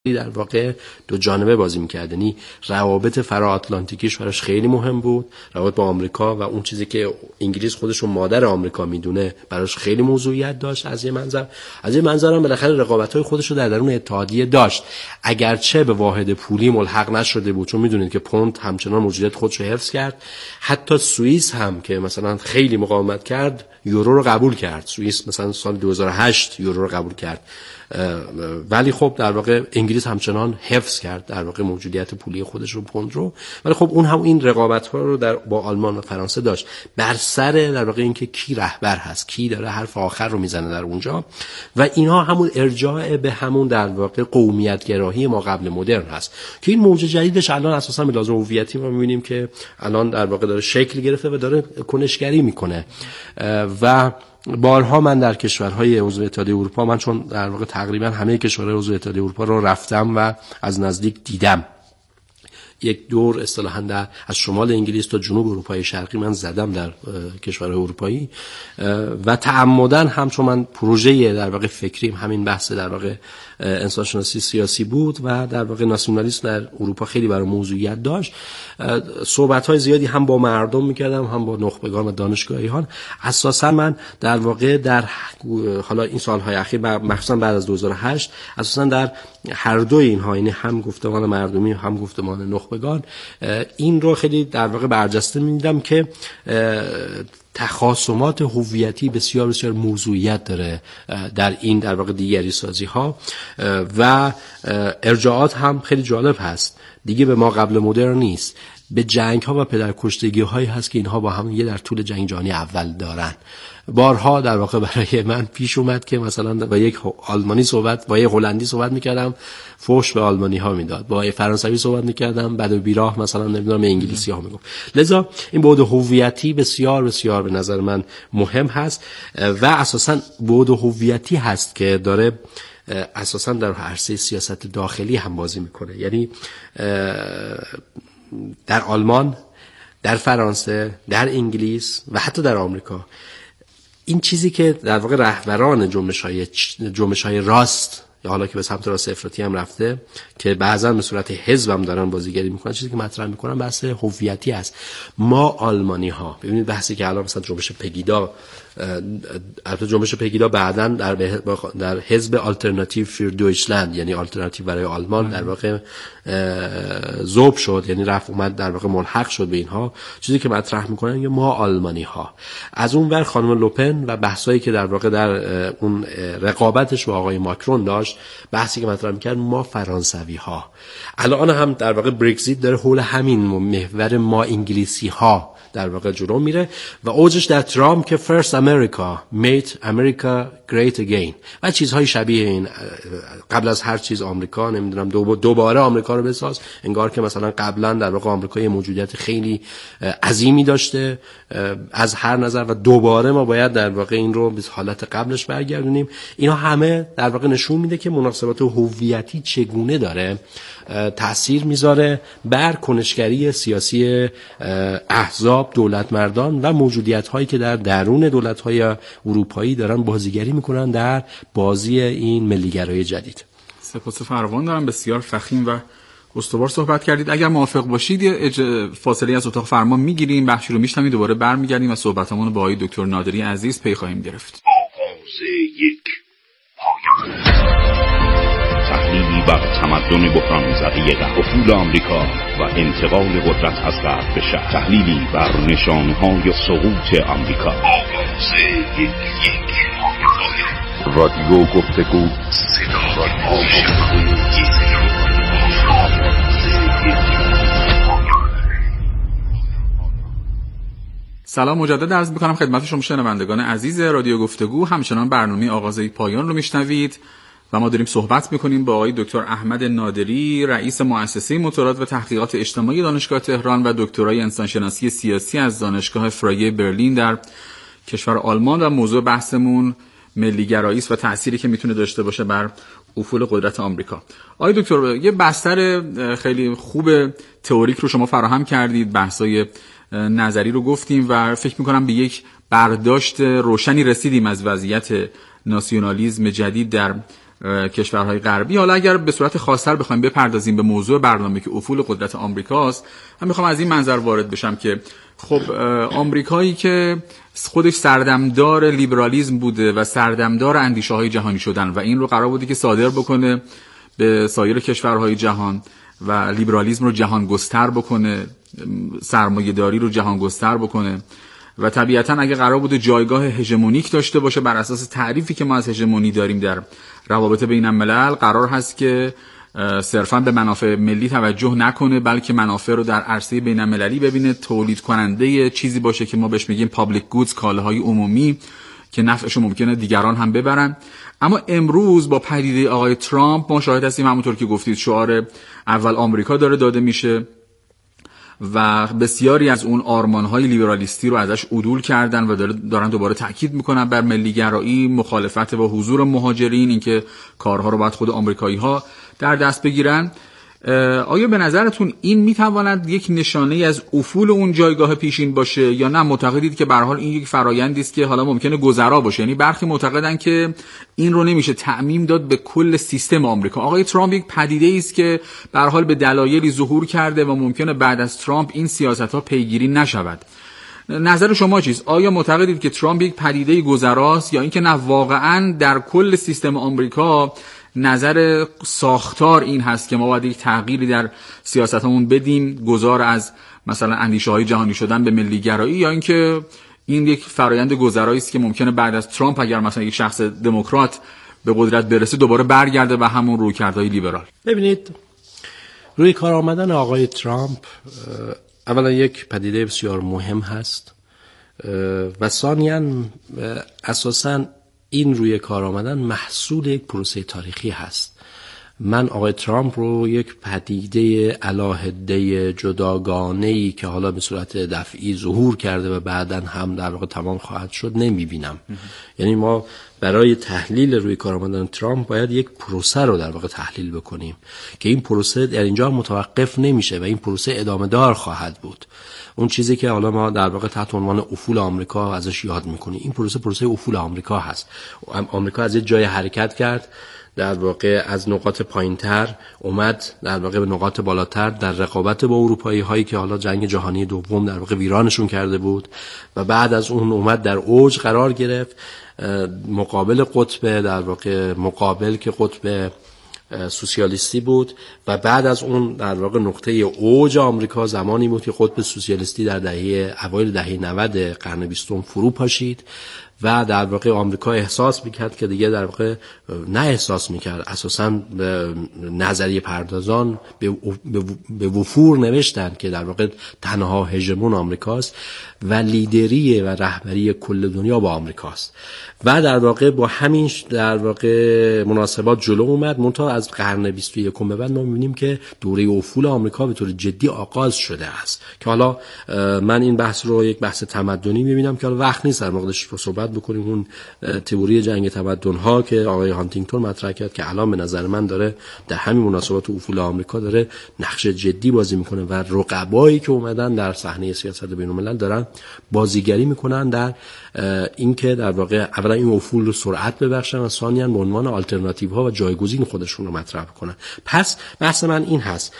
در واقع دو جانبه بازی می‌کرد. یعنی روابط فرا-آتلانتیکیش براش خیلی مهم بود، روابط با آمریکا و اون چیزی که انگلیس خودشون مادر آمریکا میدونه براش خیلی موضوعیت داشت. از یه منظر هم بالاخره رقابت‌های خودش رو در درون اتحادیه داشت، اگرچه به واحد پولی ملحق نشده بود، چون میدونید که پوند همچنان موجودیت خودش رو حفظ کرد. حتی سوئیس هم که مثلا خیلی مقاومت کرد یورو رو قبول کرد. سوئیس مثلا سال 2008 یورو رو قبول کرد، ولی خب در واقع انگلیس همچنان حفظ کرد در واقع موجودیت پولی خودش رو، پوند رو. ولی خب اون هم این رقابت‌ها رو با آلمان و فرانسه داشت بر سر در واقع اینکه کی رهبر هست، کی داره حرف آخر رو میزنه در اونجا، و اینها همون ارجاع به همون در واقع قومیت گرایی ما قبل مدرن هست که این موج جدیدش الان اساسا به لحاظ هویتی ما می‌بینیم که الان در واقع داره شکل گرفته و داره کنشگری میکنه. و بارها من در کشورهای عضو اتحادیه اروپا، من چون در واقع تقریبا همه کشورهای عضو اتحادیه اروپا رو رفتم و از نزدیک دیدم، یک دور اصطلاحاً از شمال انگلیس تا جنوب اروپای شرقی من زدم در کشورهای اروپایی، و تعمداً هم چون من پروژه در واقع فکریم همین بحث در واقع انسانشناسی سیاسی بود و در واقع ناسیونالیسم در اروپا خیلی برای موضوعیت داشت، صحبت‌های زیادی هم با مردم می‌کردم، هم با نخبگان و دانشگاهیان. اساساً من در واقع در حالا این سال‌های اخیر مخصوصاً بعد از 2008 اساساً در هر دوی اینها، یعنی هم گفتمان مردمی هم گفتمان نخبگان، این رو خیلی در واقع برجسته می‌دیدم که تخاصمات هویتی بسیار بسیار موضوعیت داره در این در واقع دیگری سازی ها، و ارجاعات هم خیلی جالب هست. دیگه به ما قبل مدرن نیست، به جنگ ها و پدرکشتگی هایی هست که اینها با هم یه در طول جنگ جهانی اول دارن. بارها در واقع برای من پیش اومد که مثلا با یک آلمانی با یک هلندی صحبت میکردم، فحش به آلمانی ها میداد، با یک فرانسوی صحبت میکردم، بعد بیراه مثلا نمیدونم انگلیسی ها میگفت. لذا این بعد هویتی بسیار بسیار به نظر من مهم هست و اساسا بعد هویتی هست که داره اساسا در عرصه سیاست داخلی هم بازی میکنه. یعنی در آلمان، در فرانسه، در انگلیس و حتی در آمریکا، این چیزی که در واقع رهبران جنبش‌های راست یا حالا که به سمت راست افراطی هم رفته که بعضا به صورت حزب هم دارن بازیگری میکنن، چیزی که مطرح میکنن بحث هویتی است. ما آلمانی ها، ببینید بحثی که الان مثلا جنبش پگیدا، البته جنبش پگیدا بعداً در حزب آلترناتیو فیر دویچلند، یعنی آلترناتیو برای آلمان در واقع ذوب شد، یعنی رفت اومد در واقع ملحق شد به اینها. چیزی که مطرح میکنن ما آلمانی ها. از اون ور خانم لوپن و بحثایی که در واقع در اون رقابتش با آقای ماکرون داشت، بحثی که مطرح میکرد ما فرانسوی ها. الان هم در واقع برگزیت داره حول همین محور ما انگلیسی ها در واقع جلو میره و اوجش در ترامپ که First America Made America Great Again و چیزهای شبیه این. قبل از هر چیز آمریکا، نمیدونم دوباره آمریکا رو بساز، انگار که مثلا قبلا در واقع آمریکا یه موجودیت خیلی عظیمی داشته از هر نظر و دوباره ما باید در واقع این رو به حالت قبلش برگردونیم. اینا همه در واقع نشون میده که مناسبات هویتی چگونه داره تأثیر میذاره بر کنشگری سیاسی احزاب، دولت مردان و موجودیت هایی که در درون دولت های اروپایی دارن بازیگری میکنن در بازی این ملیگرایی جدید. سپاس فراوان دارم، بسیار فخیم و استوار صحبت کردید. اگر موافق باشید فاصله از اتاق فرمان میگیریم، بخشی رو میشنویم، دوباره برمیگردیم و صحبتمون رو با آقای دکتر نادری عزیز پی خواهیم گرفت. آغاز یک پایان. تحلیلی بر تمدن بحران زده افول آمریکا و انتقال قدرت از غرب به شرق. تحلیلی بر نشانه‌های سقوط آمریکا. آغاز یک پایان. رادیو گفتگو، صدای سلام مجدد عرض می‌کنم خدمت شما شنوندگان عزیز رادیو گفتگو. همچنان برنامه آغاز یک پایان رو میشنوید و ما داریم صحبت میکنیم با آقای دکتر احمد نادری، رئیس مؤسسه مطالعات و تحقیقات اجتماعی دانشگاه تهران و دکترای انسانشناسی سیاسی از دانشگاه فرایه برلین در کشور آلمان، و موضوع بحثمون ملیگرایی است و تأثیری که میتونه داشته باشه بر افول قدرت آمریکا. آقای دکتر، یه بستر خیلی خوب تئوریک رو شما فراهم کردید، بحثای نظری رو گفتیم و فکر میکنم به یک برداشت روشنی رسیدیم از وضعیت ناسیونالیسم جدید در کشورهای غربی. حالا اگر به صورت خاص‌تر بخوایم بپردازیم به موضوع برنامه که افول قدرت آمریکاست، من میخوام از این منظر وارد بشم که خب آمریکایی که خودش سردمدار لیبرالیسم بوده و سردمدار اندیشه‌های جهانی شدن و این رو قرار بوده که صادر بکنه به سایر کشورهای جهان و لیبرالیسم رو جهان گستر بکنه، سرمایه‌داری رو جهان گستر بکنه و طبیعتاً اگه قرار بوده جایگاه هژمونیک داشته باشه بر اساس تعریفی که ما از هژمونی داریم در روابط بین الملل، قرار هست که صرفاً به منافع ملی توجه نکنه بلکه منافع رو در عرصه بین المللی ببینه، تولید کننده چیزی باشه که ما بهش میگیم پابلیک گودز، کالاهای عمومی که نفعش ممکنه دیگران هم ببرن. اما امروز با پدیده آقای ترامپ ما شاهد هستیم همونطور که گفتید شعار اول آمریکا داره داده میشه و بسیاری از اون آرمان‌های لیبرالیستی رو ازش عدول کردن و دارن دوباره تاکید میکنن بر ملی‌گرایی، مخالفت با حضور مهاجرین، اینکه کارها رو باید خود آمریکایی‌ها در دست بگیرن. آیا به نظرتون این میتواند یک نشانه از افول اون جایگاه پیشین باشه یا نه معتقدید که به هر حال این یک فرآیندی است که حالا ممکنه گذرا باشه؟ یعنی برخی معتقدن که این رو نمیشه تعمیم داد به کل سیستم آمریکا. آقای ترامپ یک پدیده است که به هر حال به دلایلی ظهور کرده و ممکنه بعد از ترامپ این سیاست‌ها پیگیری نشود. نظر شما چیست؟ آیا معتقدید که ترامپ یک پدیده گذراست یا اینکه نه واقعاً در کل سیستم آمریکا نظر ساختار این هست که ما باید یک تغییری در سیاستمون بدیم، گذار از مثلا اندیشه‌های جهانی شدن به ملی‌گرایی، یا اینکه این یک فرآیند گذرایی است که ممکنه بعد از ترامپ اگر مثلا یک شخص دموکرات به قدرت برسه دوباره برگرده به همون رویکردهای لیبرال؟ ببینید، روی کار آمدن آقای ترامپ اولا یک پدیده بسیار مهم هست و ثانیاً اساساً این روی کار آمدن محصول یک پروسه تاریخی هست. من آقای ترامپ رو یک پدیده علاهده جداگانه‌ای که حالا به صورت دفعی ظهور کرده و بعداً هم در واقع تمام خواهد شد نمی‌بینم. یعنی ما برای تحلیل روی کار آمدن ترامپ باید یک پروسه رو در واقع تحلیل بکنیم که این پروسه در اینجا متوقف نمیشه و این پروسه ادامه دار خواهد بود. اون چیزی که حالا ما در واقع تحت عنوان افول آمریکا ازش یاد میکنیم، این پروسه افول آمریکا هست. آمریکا از یه جای حرکت کرد، در واقع از نقاط پایینتر اومد در واقع به نقاط بالاتر در رقابت با اروپایی هایی که حالا جنگ جهانی دوم در واقع ویرانشون کرده بود و بعد از اون اومد در اوج قرار گرفت مقابل قطب، در واقع مقابل که قطب سوسیالیستی بود و بعد از اون در واقع نقطه اوج آمریکا زمانی بود که قطب سوسیالیستی در اوایل دهه 90 قرن 20 فرو پاشید و در واقع آمریکا احساس میکرد که دیگه در واقع نه احساس میکرد، اساساً نظریه پردازان به وفور نوشتن که در واقع تنها هژمون آمریکاست و لیدری و رهبری کل دنیا با آمریکاست و در واقع با همین در واقع مناسبات جلو اومد. منتها از قرن 21 به بعد ما میبینیم که دوره افول آمریکا به طور جدی آغاز شده است که حالا من این بحث رو یک بحث تمدنی میبینم که حالا وقت نیست در موردش رو صحبت بکنیم. اون تئوری جنگ تمدن‌ها که آقای هانتینگتون مطرح کرد که الان به نظر من داره در همین مناسبات افول آمریکا داره نقش جدی بازی میکنه و رقبایی که اومدن در صحنه سیاست بین‌الملل دارن بازیگری میکنن در اینکه در واقع اولا این افول رو سرعت ببخشن و ثانیاً به عنوان آلترناتیوها و جایگزین خودشون رو مطرح کنن. پس بحث من این هست،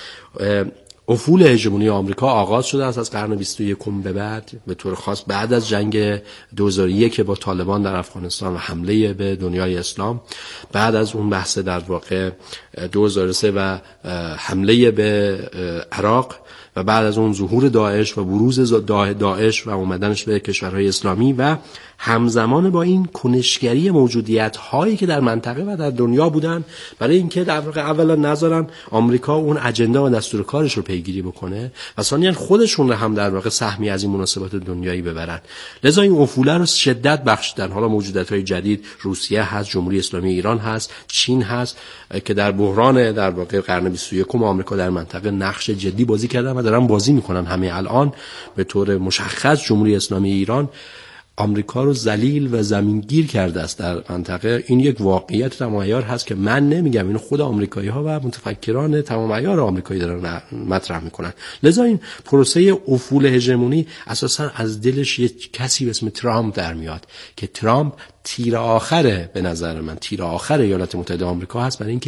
افول هژمونی آمریکا آغاز شده است از قرن 21 به بعد، به طور خاص بعد از جنگ 2001 که با طالبان در افغانستان و حمله به دنیای اسلام، بعد از اون بحث در واقع 2003 و حمله به عراق و بعد از اون ظهور داعش و بروز داعش و اومدنش به کشورهای اسلامی و همزمان با این کنشگری موجودیت هایی که در منطقه و در دنیا بودن برای اینکه در واقع اولا نذارن آمریکا اون اجنده و دستور کارش رو پیگیری بکنه و ثانیاً خودشون رو هم در واقع سهمی از این مناسبات دنیایی ببرن. لذا این افوله رو شدت بخشیدن. حالا موجودیت های جدید روسیه هست، جمهوری اسلامی ایران هست، چین هست که در بحران در واقع قرن 21 آمریکا در منطقه نقش جدی بازی کردن و دارن بازی میکنن. همه الان به طور مشخص جمهوری اسلامی ایران آمریکا رو ذلیل و زمینگیر کرده است در منطقه. این یک واقعیت تمام عیار هست که من نمیگم، این خود آمریکایی‌ها و متفکران تمام عیار آمریکایی دارن مطرح میکنن. لذا این پروسه افول هژمونی اساسا از دلش یک کسی به اسم ترامپ در میاد که ترامپ تیر آخره، به نظر من تیر آخر ایالات متحده آمریکا هست برای اینکه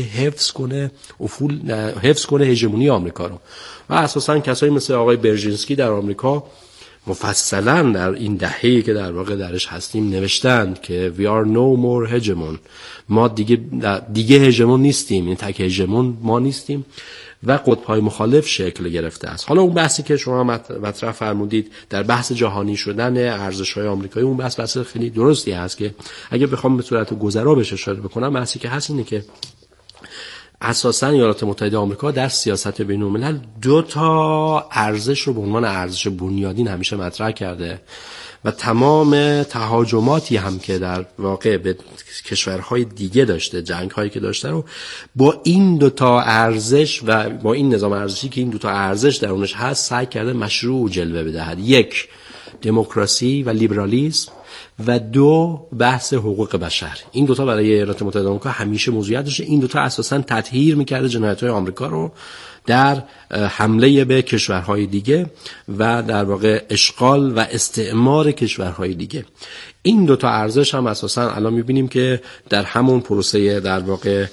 حفظ کنه هژمونی آمریکا رو. و اساسا کسایی مثل آقای برژینسکی در آمریکا مفصلا در این دهه‌ای که در واقع درش هستیم نوشتند که we are no more hegemon، ما دیگه هژمون نیستیم، این تک هژمون ما نیستیم و قطب‌های مخالف شکل گرفته است. حالا اون بحثی که شما مطرح فرمودید در بحث جهانی شدن ارزش‌های آمریکایی، اون بحث خیلی درستی هست که اگه بخوام به صورت گذرا بهش اشاره بکنم، بحثی که هست اینه که اساساً ایالات متحده آمریکا در سیاست بین‌الملل 2 ارزش رو به عنوان ارزش بنیادین همیشه مطرح کرده و تمام تهاجماتی هم که در واقع به کشورهای دیگه داشته، جنگ‌هایی که داشته رو با این 2 ارزش و با این نظام ارزشی که این 2 ارزش درونش هست سعی کرده مشروع جلوه بدهد. 1 دموکراسی و لیبرالیسم و 2 بحث حقوق بشر. این 2 برای ایالات متحده آمریکا همیشه موضوعیت داشته. این 2 اساساً تطهیر می‌کرده جنایت‌های آمریکا رو در حمله به کشورهای دیگه و در واقع اشغال و استعمار کشورهای دیگه. این 2 ارزش هم اساساً الان می‌بینیم که در همون پروسه در واقع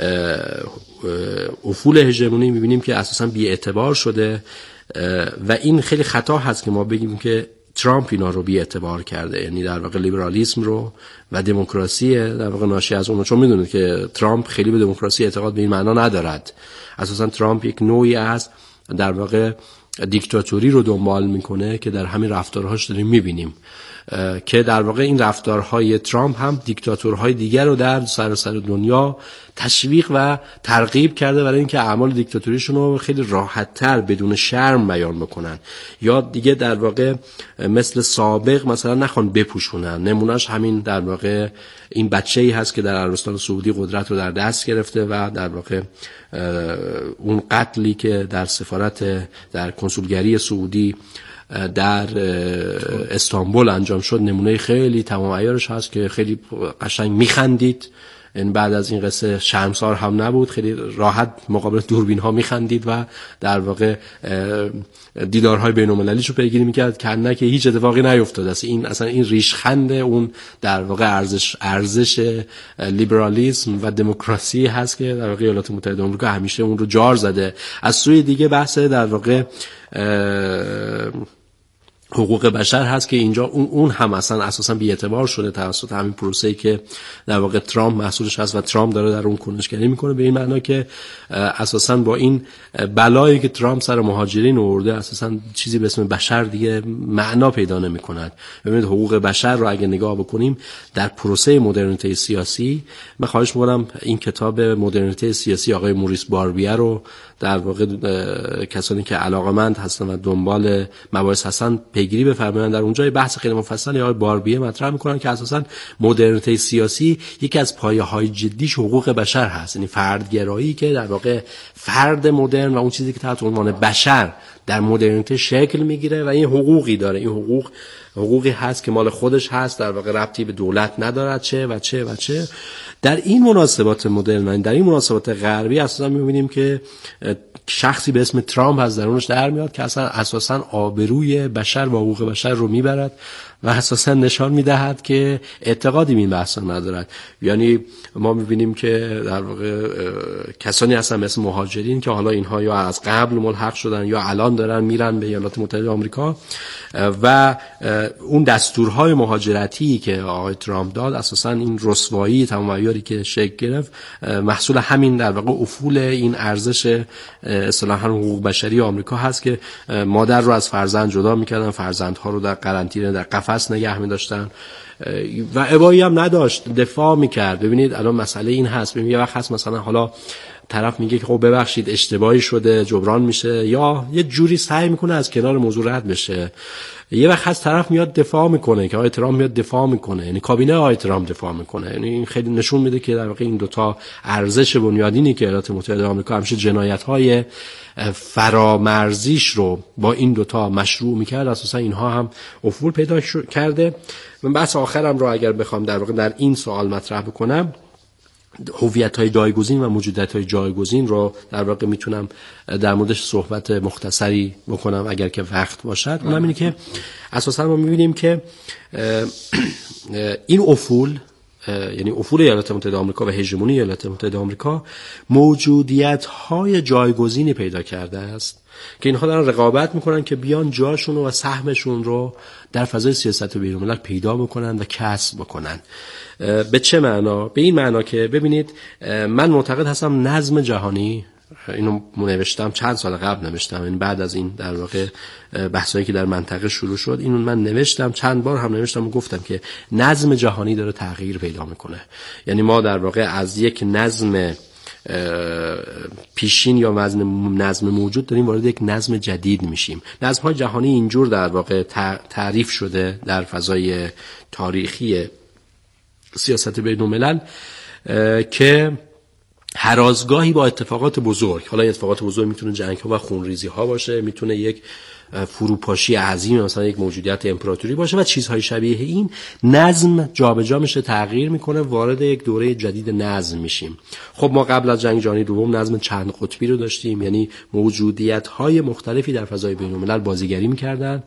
افول هژمونی می‌بینیم که اساساً بی‌اعتبار شده و این خیلی خطا هست که ما بگیم که ترامپ اینا رو بی اعتبار کرده، یعنی در واقع لیبرالیسم رو و دموکراسی در واقع ناشی از اون، چون میدونید که ترامپ خیلی به دموکراسی اعتقاد به این معنا ندارد. اساسا ترامپ یک نوعی از در واقع دیکتاتوری رو دنبال میکنه که در همین رفتارهاش داریم میبینیم که در واقع این رفتارهای ترامپ هم دیکتاتورهای دیگر رو در سراسر دنیا تشویق و ترغیب کرده برای اینکه اعمال دیکتاتوریشون رو خیلی راحت‌تر بدون شرم بیان بکنن یا دیگه در واقع مثل سابق مثلا نخوان بپوشونن. نمونهش همین در واقع این بچه‌ای هست که در عربستان سعودی قدرت رو در دست گرفته و در واقع اون قتلی که در سفارت در کنسولگری سعودی در استانبول انجام شد نمونه خیلی تمام عیارش هست که خیلی قشنگ میخندید. این بعد از این قصه شرمسار هم نبود، خیلی راحت مقابل دوربین ها میخندید و در واقع دیدارهای بین‌المللیشو پیگیری میکرد که هیچ اتفاقی نیفتاد. اصلا این ریشخند اون در واقع ارزش لیبرالیسم و دموکراسی هست که در واقع ایالات متحده آمریکا همیشه اون رو جار زده. از سوی دیگه بحث در واقع حقوق بشر هست که اینجا اون هم اصلا اساسا بی‌اعتبار شده توسط همین پروسه‌ای که در واقع ترامپ مسئولش هست و ترامپ داره در اون کنشگری میکنه، به این معنا که اساسا با این بلایی که ترامپ سر مهاجرین آورده اساسا چیزی به اسم بشر دیگه معنا پیدا نمی‌کند. ببینید حقوق بشر رو اگه نگاه بکنیم در پروسه مدرنیته سیاسی، من خواهش می‌کنم این کتاب مدرنیته سیاسی آقای موریس باربیه رو در واقع کسانی که علاقه‌مند هستن و دنبال مباحث هستن پیگیری بفرمایند. در اونجا بحث خیلی مفصلی آقای باربیه مطرح میکنن که اساساً مدرنیته سیاسی یکی از پایه‌های جدیش حقوق بشر هست، یعنی فردگرایی که در واقع فرد مدرن و اون چیزی که تحت عنوان بشر در مدرنیته شکل میگیره و این حقوقی داره. این حقوقی هست که مال خودش هست، در واقع ربطی به دولت ندارد چه. در این مناسبات مدرن، در این مناسبات غربی اساسا می‌بینیم که شخصی به اسم ترامپ از درونش در میاد که اساسا آبروی بشر و حقوق بشر رو میبرد و اساسا نشان میدهد که اعتقادی به این بحث ندارد. یعنی ما می‌بینیم که در واقع کسانی هستن مثل مهاجرین که حالا اینها یا از قبل ملحق شدن یا الان دارن میرن به ایالات متحده آمریکا و اون دستورهای مهاجرتی که آقای ترامپ داد اساسا این رسوایی تمام عیاری که شکل گرفت محصول همین در واقع افول این ارزش اصطلاحاً حقوق بشری آمریکا هست که مادر رو از فرزند جدا می‌کردن، فرزندها رو در قرنطینه در قفس نگه می‌داشتن و ابایی هم نداشت، دفاع می‌کرد. ببینید الان مسئله این هست، ببینید یه وقت هست مثلا حالا طرف میگه که خب ببخشید اشتباهی شده جبران میشه، یا یه جوری سعی میکنه از کنار موضوع رد بشه. یه وقت از طرف میاد دفاع میکنه که آقای ترامپ میاد دفاع میکنه، یعنی کابینه آقای ترامپ دفاع میکنه. یعنی این خیلی نشون میده که در واقع این دوتا ارزش بنیادینی که ایالات متحده آمریکا همیشه جنایت‌های فرامرزیش رو با این دوتا مشروع میکرد، اساسا اینها هم افول پیدا کرده. من بحث آخرم رو اگر بخوام در واقع در این سوال مطرح بکنم، هویت‌های جایگزین و موجودیت‌های جایگزین رو در واقع میتونم در موردش صحبت مختصری بکنم اگر که وقت باشد. اونم اینه که اساسا ما می‌بینیم که این افول، یعنی افول ایالات متحده آمریکا و هژمونی ایالات متحده آمریکا، موجودیت‌های جایگزینی پیدا کرده است که اینها دارن رقابت میکنن که بیان جاشون و سهمشون رو در فضای سیاست بین‌الملل پیدا بکنن و کسب بکنن. به چه معنا؟ به این معنا که ببینید، من معتقد هستم نظم جهانی، اینو نوشتم چند سال قبل نوشتم، این بعد از این در واقع بحثایی که در منطقه شروع شد، اینو من نوشتم، چند بار هم نوشتم و گفتم که نظم جهانی داره تغییر پیدا میکنه. یعنی ما در واقع از یک نظم پیشین یا نظم موجود داریم وارد یک نظم جدید میشیم. نظم‌های جهانی اینجور در واقع تعریف شده در فضای تاریخی سیاست بین‌الملل که هرازگاهی با اتفاقات بزرگ، حالا اتفاقات بزرگ میتونه جنگ‌ها و خونریزی‌ها باشه، میتونه یک فروپاشی عظیم مثلا یک موجودیت امپراتوری باشه و چیزهای شبیه این، نظم جابجا میشه، تغییر میکنه، وارد یک دوره جدید نظم میشیم. خب ما قبل از جنگ جهانی دوم نظم چند قطبی رو داشتیم، یعنی موجودیت‌های مختلفی در فضای بین‌الملل بازیگری میکردن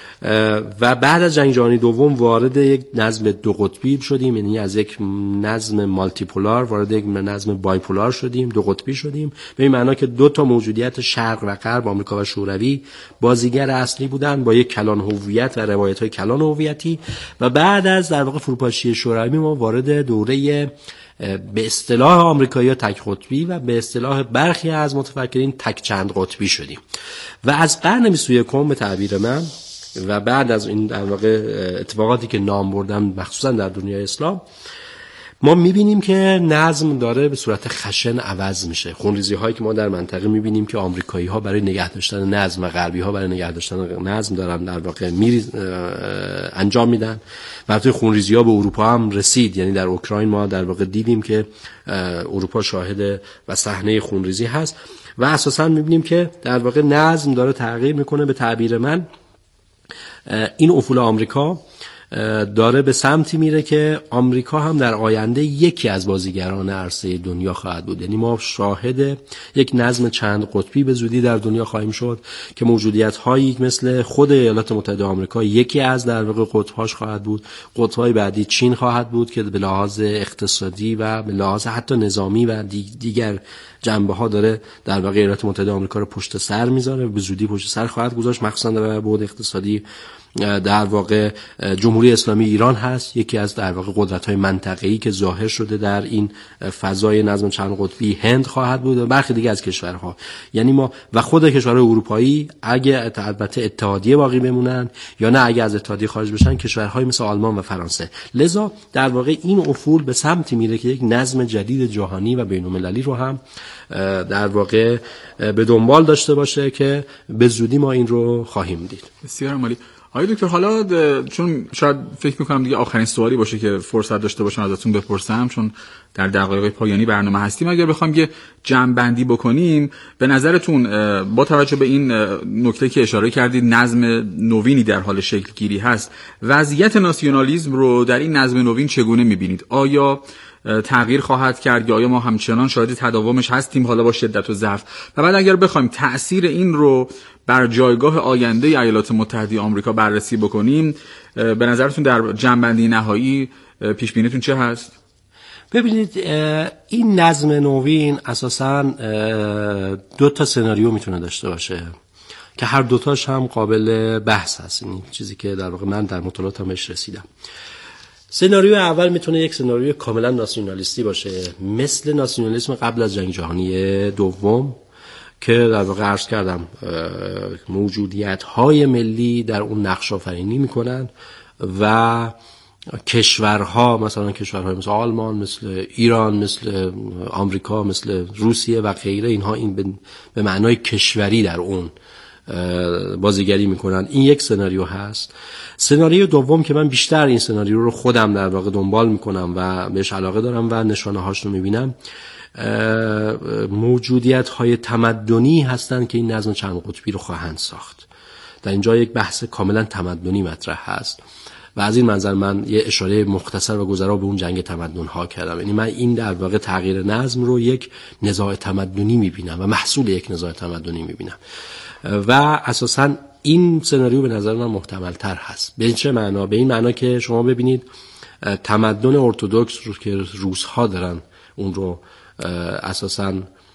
و بعد از جنگ جهانی دوم وارد یک نظم دو قطبی شدیم، یعنی از یک نظم مالتی پولار وارد یک نظم بایپولار شدیم، دو قطبی شدیم، به این معنی که دو تا موجودیت شرق و غرب، آمریکا و شوروی، بازیگر اصلی بودن با یک کلان هویت و روایت‌های کلان هویتی. و بعد از در واقع فروپاشی شوروی ما وارد دوره به اصطلاح آمریکایی‌ها تک قطبی و به اصطلاح برخی از متفکرین تک چند قطبی شدیم. و از قرن 21 به تعبیر من و بعد از این در واقع اتفاقاتی که نام بردم مخصوصا در دنیای اسلام، ما میبینیم که نظم داره به صورت خشن عوض میشه. خونریزی هایی که ما در منطقه میبینیم که آمریکایی ها برای نگه داشتن نظم و غربی ها برای نگه داشتن نظم دارن در واقع انجام میدن و حتی خونریزی ها به اروپا هم رسید. یعنی در اوکراین ما در واقع دیدیم که اروپا شاهد و صحنه خونریزی هست و اساسا میبینیم که در واقع نظم داره تغییر میکنه. به تعبیر من این افول آمریکا داره به سمتی میره که آمریکا هم در آینده یکی از بازیگران عرصه دنیا خواهد بود. یعنی ما شاهد یک نظم چند قطبی به زودی در دنیا خواهیم شد که موجودیت‌هایی مثل خود ایالات متحده آمریکا یکی از در واقع قطب‌هاش خواهد بود. قطب‌های بعدی چین خواهد بود که به لحاظ اقتصادی و به لحاظ حتی نظامی و دیگر جنبه‌ها داره در واقع ایالات متحده آمریکا رو پشت سر میذاره، به زودی پشت سر خواهد گذاشت، مخصوصا در بعد اقتصادی. در واقع جمهوری اسلامی ایران هست، یکی از در واقع قدرت‌های منطقه‌ای که ظاهر شده در این فضای نظم چند قطبی. هند خواهد بود و برخی دیگه از کشورها. یعنی ما و خود کشورهای اروپایی اگه البته اتحادیه باقی بمونن یا نه اگه از اتحادیه خارج بشن، کشورهای مثل آلمان و فرانسه. لذا در واقع این افول به سمتی میره که یک نظم جدید جهانی و بین‌المللی رو هم در واقع به دنبال داشته باشه که به زودی ما این رو خواهیم دید. بسیار عالی. آقای دکتر، حالا چون شاید فکر میکنم دیگه آخرین سوالی باشه که فرصت داشته باشم ازتون بپرسم، چون در دقایق پایانی برنامه هستیم، اگر بخوام یه جمع‌بندی بکنیم، به نظرتون با توجه به این نکته که اشاره کردید نظم نوینی در حال شکل گیری هست، وضعیت ناسیونالیسم رو در این نظم نوین چگونه میبینید؟ آیا تغییر خواهد کرد یا آیا ما همچنان شاهد تداومش هستیم، حالا با شدت و ضعف؟ و بعد اگر بخوایم تأثیر این رو بر جایگاه آینده ایالات متحده آمریکا بررسی بکنیم، به نظرتون در جنبندی نهایی پیش بینیتون چه هست؟ ببینید، این نظم نوین اساساً دو تا سناریو میتونه داشته باشه که هر دوتاش هم قابل بحث هست. این چیزی که در واقع من در مطالعاتم بهش رسیدم. سناریو اول میتونه یک سناریو کاملا ناسیونالیستی باشه، مثل ناسیونالیسم قبل از جنگ جهانی دوم که در واقع عرض کردم موجودیت‌های ملی در اون نقش آفرینی میکنن و کشورها، مثلا کشورهای مثل آلمان، مثل ایران، مثل آمریکا، مثل روسیه و غیره، اینها این به معنای کشوری در اون بازیگری میکنن. این یک سناریو هست. سناریو دوم که من بیشتر این سناریو رو خودم در واقع دنبال میکنم و بهش علاقه دارم و نشانه هاش رو میبینم، موجودیت های تمدنی هستند که این نظم چند قطبی رو خواهند ساخت. در اینجا یک بحث کاملا تمدنی مطرح هست و از این منظر من یه اشاره مختصر و گذرا به اون جنگ تمدن ها کردم. یعنی من این در واقع تغییر نظم رو یک نزاع تمدنی میبینم و محصول یک نزاع تمدنی میبینم و اساساً این سناریو به نظر من محتمل تر هست. به چه معنا؟ به این معنا که شما ببینید تمدن ارتدوکس رو که روس ها دارن اون رو اساساً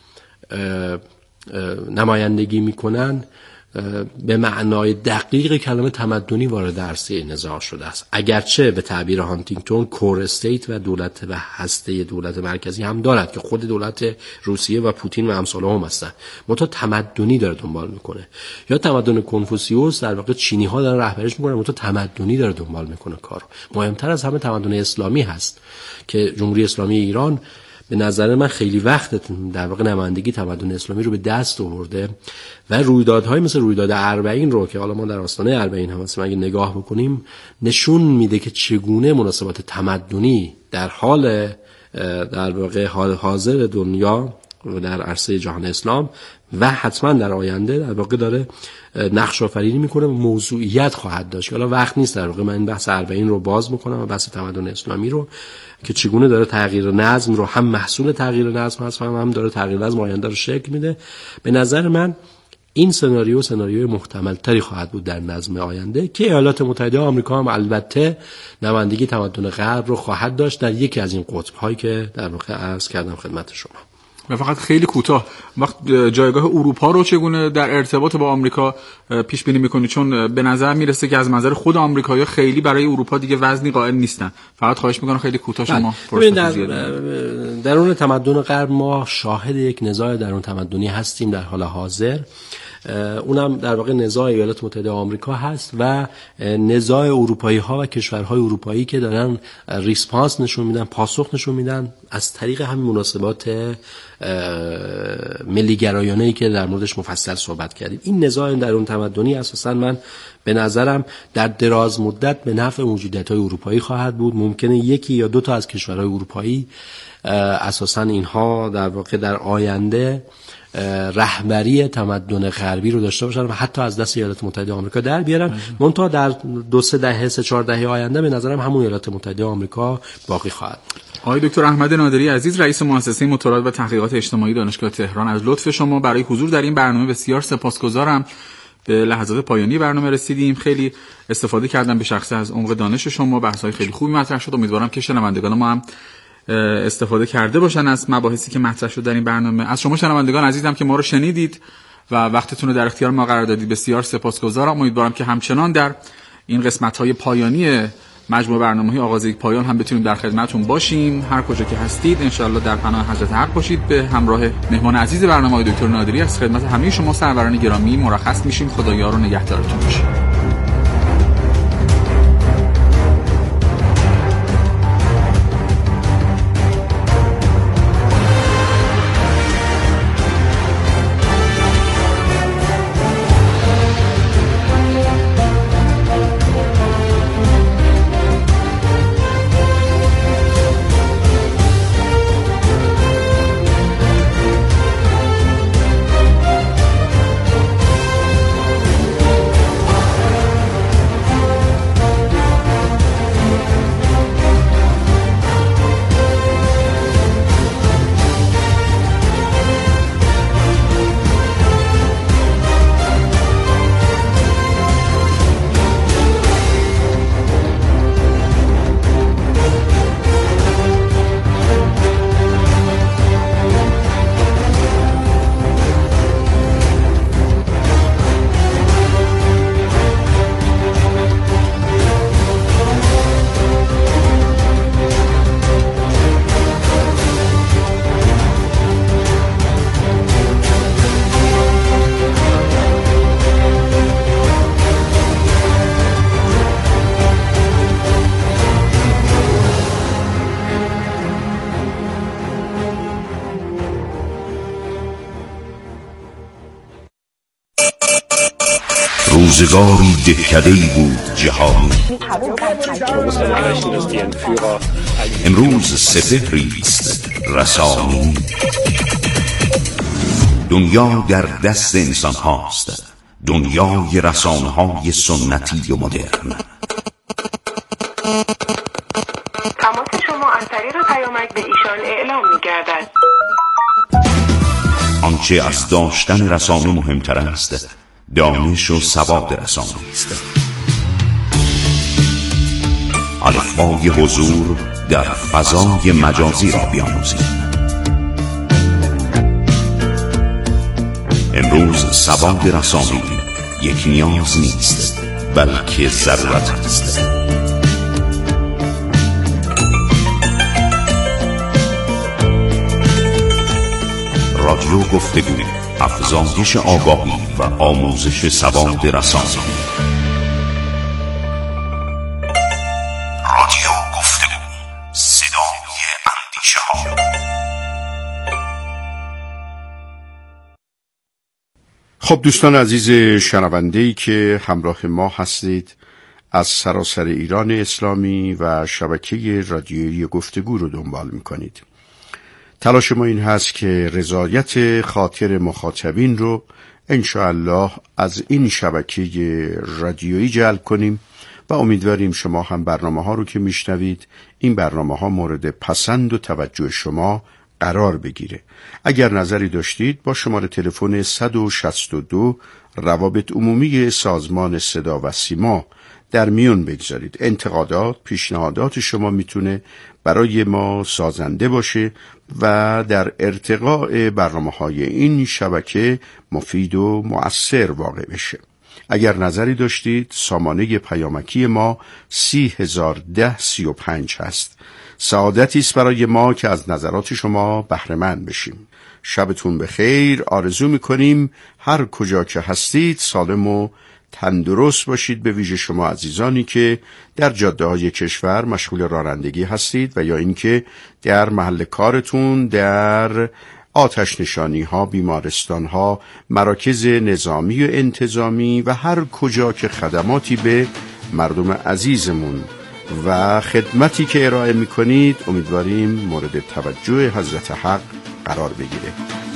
نمایندگی میکنن، به معنای دقیق کلمه تمدنی وارد عرصه نزاع شده است. اگرچه به تعبیر هانتینگتون کور استیت و دولت و هسته دولت مرکزی هم دارد که خود دولت روسیه و پوتین و امثال هم هستن، منتها تمدنی داره دنبال میکنه. یا تمدن کنفوسیوس در واقع چینی ها دارن رهبریش میکنن، منتها تمدنی داره دنبال میکنه کارو. مهمتر از همه تمدن اسلامی هست که جمهوری اسلامی ایران به نظر من خیلی وقت در واقع نمایندگی تمدن اسلامی رو به دست آورده و رویدادهای مثل رویداد اربعین رو که حالا ما در آستانه اربعین هم هستیم اگه نگاه بکنیم نشون میده که چگونه مناسبات تمدنی در حال در واقع حال حاضر دنیا و در عرصه جهان اسلام و حتما در آینده در واقع داره نقش آفرینی میکنه و موضوعیت خواهد داشت. حالا وقت نیست در واقع من این بحث اربعین رو باز میکنم و بحث تمدن اسلامی رو که چگونه داره تغییر نظم رو هم محصول تغییر نظم هست هم داره تغییر نظم آینده رو شکل میده. به نظر من این سناریوی محتمل تری خواهد بود در نظم آینده که ایالات متحده آمریکا هم البته نمایندگی تمدن غرب رو خواهد داشت در یکی از این قطب هایی که در واقع عرض کردم خدمت شما. و فقط خیلی کوتاه، وقت جایگاه اروپا رو چگونه در ارتباط با آمریکا پیش بینی می‌کنید؟ چون به نظر میرسه که از منظر خود آمریکایی‌ها خیلی برای اروپا دیگه وزنی قائل نیستن. فقط خواهش می‌کنم خیلی کوتاه شما در اون تمدن غرب ما شاهد یک نزاع درون تمدنی هستیم در حال حاضر. اونم در واقع نزاع ایالات متحده آمریکا هست و نزاع اروپایی ها و کشورهای اروپایی که دارن ریسپانس نشون میدن، پاسخ نشون میدن از طریق همین مناسبات ملی گرایانه‌ای که در موردش مفصل صحبت کردیم. این نزاع درون تمدنی اساسا من به نظرم در دراز مدت به نفع موجودیت‌های اروپایی خواهد بود. ممکنه یکی یا دو تا از کشورهای اروپایی اساسا اینها در واقع در آینده رهبری تمدن غربی رو داشته باشن و حتی از دست ایالات متحده آمریکا در بیارن. منتها در 2-3 دهه آینده به نظرم همون ایالات متحده آمریکا باقی خواهد. آقای دکتر احمد نادری عزیز، رئیس مؤسسه مطالعات و تحقیقات اجتماعی دانشگاه تهران، از لطف شما برای حضور در این برنامه بسیار سپاسگزارم. به لحظات پایانی برنامه رسیدیم. خیلی استفاده کردم به شخصه از عمق دانش شما، بحث‌های خیلی خوبی مطرح شد. امیدوارم که شنوندگان ما هم استفاده کرده باشن از مباحثی که مطرح شد در این برنامه. از شما شنوندگان عزیزم که ما رو شنیدید و وقتتون رو در اختیار ما قرار دادید بسیار سپاسگزارم. امیدوارم که همچنان در این قسمت‌های پایانی مجموعه برنامه‌های آغاز یک پایان هم بتونیم در خدمتتون باشیم. هر کجا که هستید انشالله در پناه حضرت حق باشید. به همراه مهمان عزیز برنامه دکتر نادری از خدمت همه شما سروران گرامی مرخص میشیم. خدا یار و نگهدارتون باشه. روزگاری دهکده‌ای بود جهانی. امروز سپهری است رسانی. دنیا در دست انسان هاست، دنیای رسانه های سنتی و مدرن. تماس شما از طریق پیامک به ایشان اعلام می‌گردد. آنچه از داشتن رسانه مهمتر است، دانش و سواد رسانه است. الفبای حضور در فضای مجازی را بیاموزید. امروز سواد رسانه‌ای یک نیاز نیست، بلکه ضرورت است. رادیو گفتگو، افزایش آگاهی و آموزش سواد رسانه‌ای. رادیو گفتگو، صدای اندیشه‌ها. خب دوستان عزیز شنونده‌ای که همراه ما هستید، از سراسر ایران اسلامی و شبکه رادیویی گفتگو رو دنبال می‌کنید. تلاش ما این هست که رضایت خاطر مخاطبین رو انشاءالله از این شبکه رادیویی جلب کنیم و امیدواریم شما هم برنامه ها رو که میشنوید این برنامه ها مورد پسند و توجه شما قرار بگیره. اگر نظری داشتید با شماره تلفن 162 روابط عمومی سازمان صدا و سیما در میون بگذارید. انتقادات، پیشنهادات شما میتونه برای ما سازنده باشه و در ارتقاء برنامه‌های این شبکه مفید و مؤثر واقع بشه. اگر نظری داشتید سامانه پیامکی ما 301035 هست. سعادتی است برای ما که از نظرات شما بهره مند بشیم. شبتون بخیر. آرزو می‌کنیم هر کجا که هستید سالم و تندرست باشید، به ویژه شما عزیزانی که در جاده‌های کشور مشغول رانندگی هستید و یا اینکه در محل کارتون در آتش نشانی‌ها، بیمارستان‌ها، مراکز نظامی و انتظامی و هر کجا که خدماتی به مردم عزیزمون و خدمتی که ارائه می‌کنید امیدواریم مورد توجه حضرت حق قرار بگیره.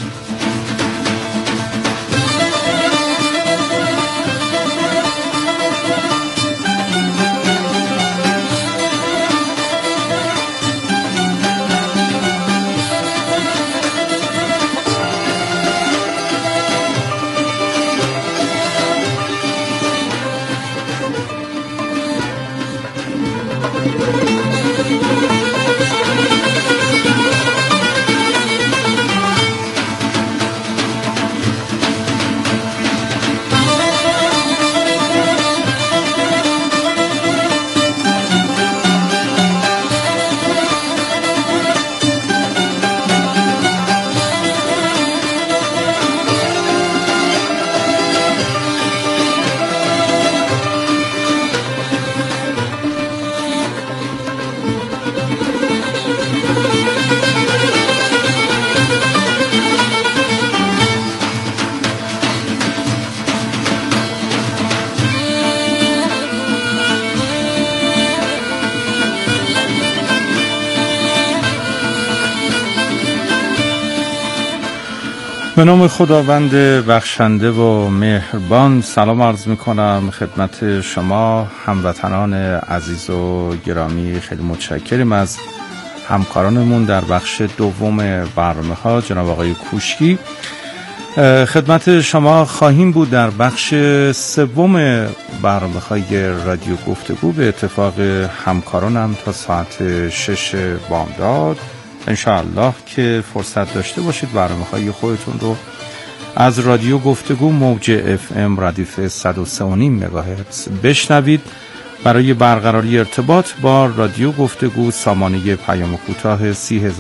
به نام خداوند بخشنده و مهربان سلام عرض میکنم خدمت شما هموطنان عزیز و گرامی. خیلی متشکریم از همکارانمون در بخش دوم برنامه ها، جناب آقای کوشکی. خدمت شما خواهیم بود در بخش سوم برنامه های رادیو گفتگو به اتفاق همکارانم تا ساعت 6 بامداد. انشاءالله که فرصت داشته باشید برنامه‌های خودتون رو از رادیو گفتگو موج FM ردیف 103.5 مگاهرتز بشنوید. برای برقراری ارتباط با رادیو گفتگو سامانه پیام کوتاه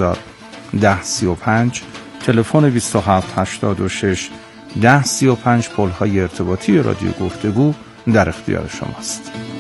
301035 تلفن 2786 1035 پل‌های ارتباطی رادیو گفتگو در اختیار شماست.